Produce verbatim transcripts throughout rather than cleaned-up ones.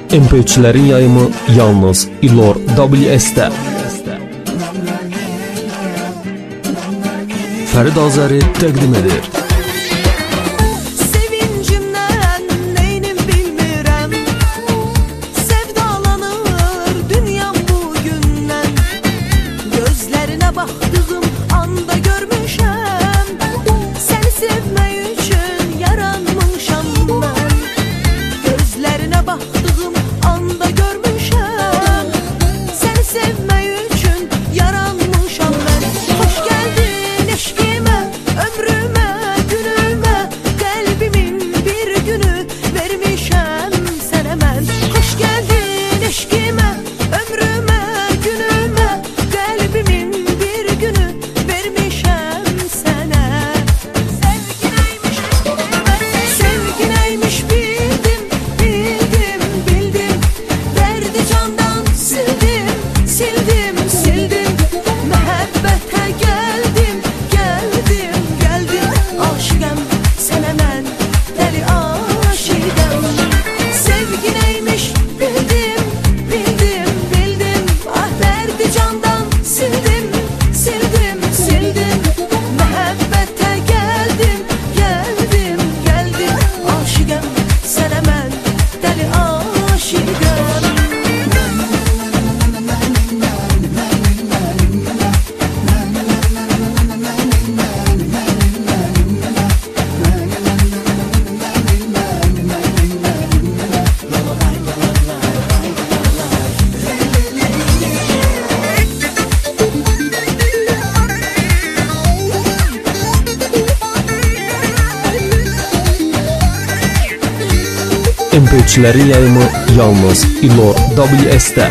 M P üçlerin yayımı yalnız Ilor W S'te. Ferid Azari təqdim edir. Sevincimdən neynim bilmirəm, sevdalanır dünyam bugündən. Gözlərinə baxdığım anda görmüşəm, səni sevmək üçün yaranmışam mən. Gözlərinə baxdığım anda görmüşəm, səni sevmək üçün yaranmışam mən. Xoş gəldin eşqimə, ömrümə, günümə, qəlbimin bir günü vermişəm sənə mən. Xoş gəldin eşqimə, ömrümə, günümə, qəlbimin bir günü vermişəm sənə. Sevgi neymiş, sevgi neymiş bildim, bildim, bildim. Dərdi candan sildim, sildim, sildim. Məhəbbətə gəldim, gəldim, gəldim. Aşıqəm sənə mən, dəli aşiqəm. Sevgi neymiş bildim, bildim, bildim. Ah dərdi candan sildim, sildim, sildim. Məhəbbətə gəldim, gəldim, gəldim. Aşıqəm sənə mən, dəli aşiqəm. M P üçlerin yayımı yalnız Ilor W S'te.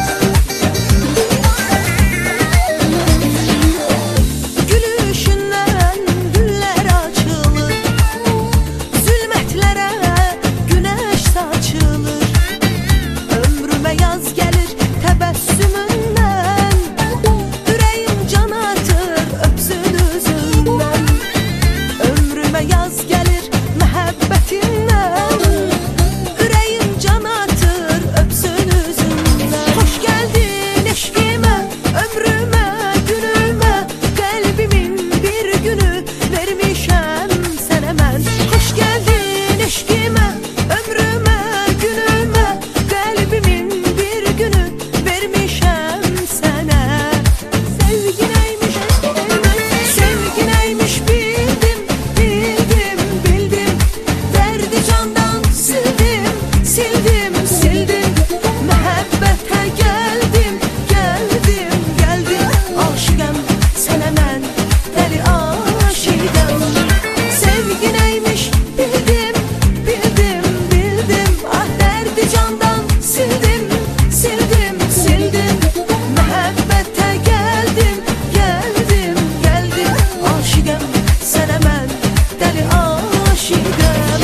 Gülüşündən güllər açılır, zülmətlərə günəş saçılır. Ömrümə yaz gəlir təbəssümündən, ürəyim can atır öpsün üzündən. Ömrümə yaz gəlir məhəbbətindən, ürəyim can atır öpsün üzündən. Xoş gəldin eşqimə, ömrümə, günümə, qəlbimin bir günü vermişəm sənə mən. Xoş gəldin eşqimə, ömrümə, günümə, qəlbimin bir günü vermişəm sənə. Sevgi neymiş, sevgi neymiş bildim, bildim, bildim. Dərdi candan sildim, sildim, sildim. Məhəbbətə gəldim, gəldim, gəldim. Aşıqəm sənə mən, dəli aşiqəm. Sevgi neymiş bildim, bildim, bildim. Ah dərdi candan sildim, sildim, sildim. Məhəbbətə gəldim, gəldim, gəldim. Aşıqəm sənə mən, dəli aşiqəm.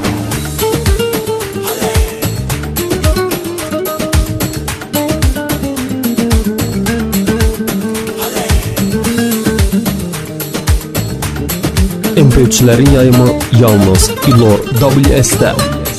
M P üçlerin yayımı yalnız Ilor W S'te.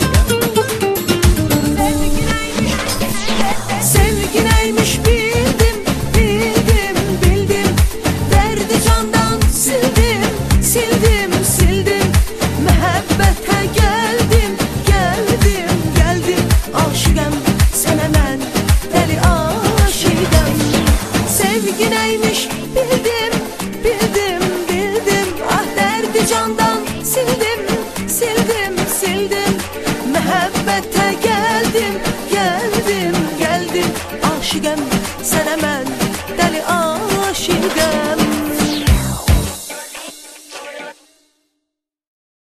Sevgi neymiş bildim, bildim, bildim. Dərdi candan sildim, sildim, sildim. Məhəbbətə gəldim, gəldim, gəldim. Aşıqəm sənə mən, dəli aşiqəm. Sevgi neymiş bildim, bildim, bildim. Ah dərdi candan sildim, sildim, sildim. Məhəbbətə gəldim, gəldim, gəldim. Aşıqəm sənə mən, dəli aşiqəm.